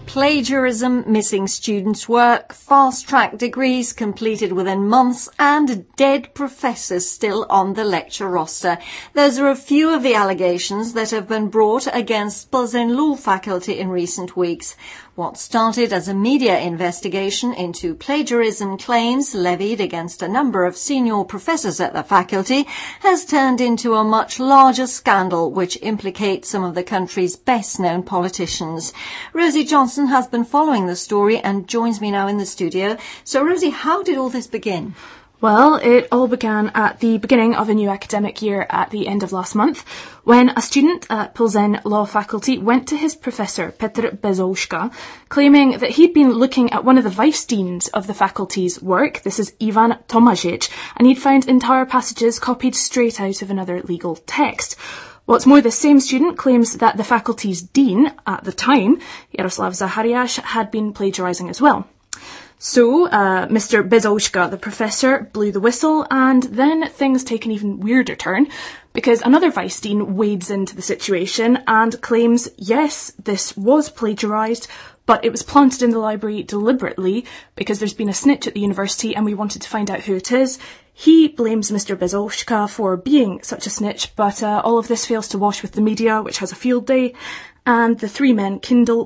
Plagiarism, missing students' work, fast-track degrees completed within months, and dead professors still on the lecture roster. Those are a few of the allegations that have been brought against Plzeň Law faculty in recent weeks. What started as a media investigation into plagiarism claims levied against a number of senior professors at the faculty has turned into a much larger scandal which implicates some of the country's best-known politicians. Rosie Johnson has been following the story and joins me now in the studio. So, Rosie, how did all this begin? Well, it all began at the beginning of a new academic year at the end of last month, when a student at Plzeň Law faculty went to his professor, Petr Bezouška, claiming that he'd been looking at one of the vice-deans of the faculty's work, this is Ivan Tomažič, and he'd found entire passages copied straight out of another legal text. What's more, the same student claims that the faculty's dean, at the time, Jaroslav Zahariáš, had been plagiarising as well. So, Mr. Bezouška, the professor, blew the whistle, and then things take an even weirder turn, because another vice-dean wades into the situation and claims, yes, this was plagiarised, but it was planted in the library deliberately because there's been a snitch at the university and we wanted to find out who it is. He blames Mr. Bezouška for being such a snitch, but all of this fails to wash with the media, which has a field day, and the three men, Kindle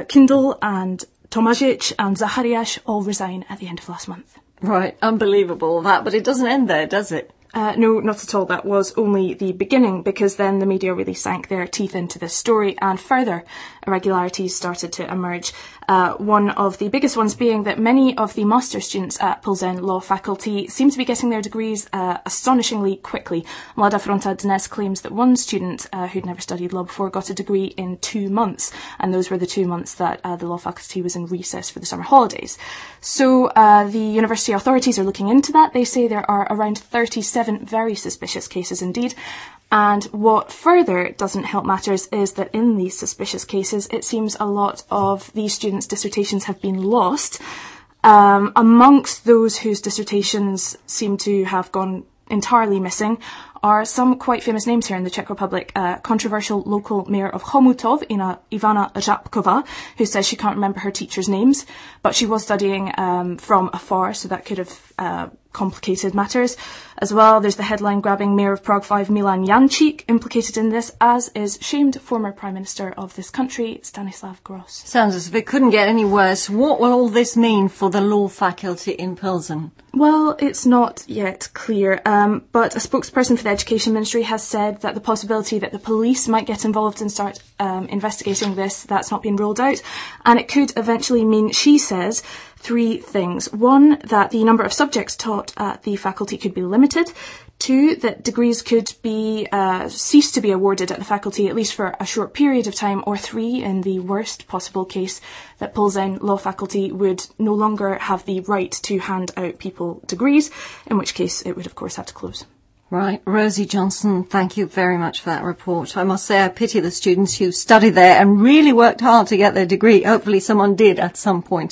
and Tomažič and Zahariáš, all resign at the end of last month. Right, unbelievable that, but it doesn't end there, does it? No, not at all. That was only the beginning, because then the media really sank their teeth into this story and further irregularities started to emerge. One of the biggest ones being that many of the master students at Plzeň Law faculty seem to be getting their degrees astonishingly quickly. Mladá Fronta Dnes claims that one student who'd never studied law before got a degree in 2 months, and those were the 2 months that the law faculty was in recess for the summer holidays. So the university authorities are looking into that. They say there are around 37 very suspicious cases indeed. And what further doesn't help matters is that in these suspicious cases, it seems a lot of these students' dissertations have been lost. Amongst those whose dissertations seem to have gone entirely missing are some quite famous names here in the Czech Republic. Controversial local mayor of Chomutov, Ivana Řapková, who says she can't remember her teachers' names, but she was studying from afar, so that could have complicated matters. As well, there's the headline-grabbing Mayor of Prague 5, Milan Jančík, implicated in this, as is shamed former Prime Minister of this country, Stanislav Gross. Sounds as if it couldn't get any worse. What will all this mean for the law faculty in Plzeň? Well, it's not yet clear, but a spokesperson for the Education Ministry has said that the possibility that the police might get involved and start investigating this, that's not been ruled out, and it could eventually mean, she says, 3 things. 1, that the number of subjects taught at the faculty could be limited. 2, that degrees could be cease to be awarded at the faculty at least for a short period of time. Or 3, in the worst possible case, that Plzeň Law faculty would no longer have the right to hand out people degrees, in which case it would of course have to close. Right. Rosie Johnson, thank you very much for that report. I must say I pity the students who studied there and really worked hard to get their degree. Hopefully someone did at some point.